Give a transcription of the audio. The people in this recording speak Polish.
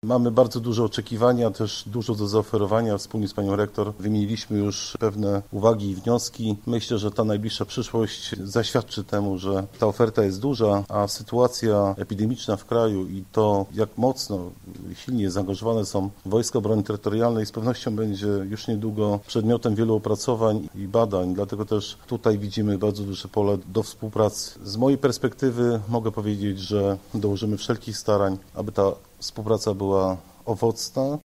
Mamy bardzo duże oczekiwania, też dużo do zaoferowania. Wspólnie z panią rektor wymieniliśmy już pewne uwagi i wnioski. Myślę, że ta najbliższa przyszłość zaświadczy temu, że ta oferta jest duża, a sytuacja epidemiczna w kraju i to, jak mocno, silnie zaangażowane są Wojska Obrony Terytorialnej, z pewnością będzie już niedługo przedmiotem wielu opracowań i badań. Dlatego też tutaj widzimy bardzo duże pole do współpracy. Z mojej perspektywy mogę powiedzieć, że dołożymy wszelkich starań, aby ta współpraca była owocna.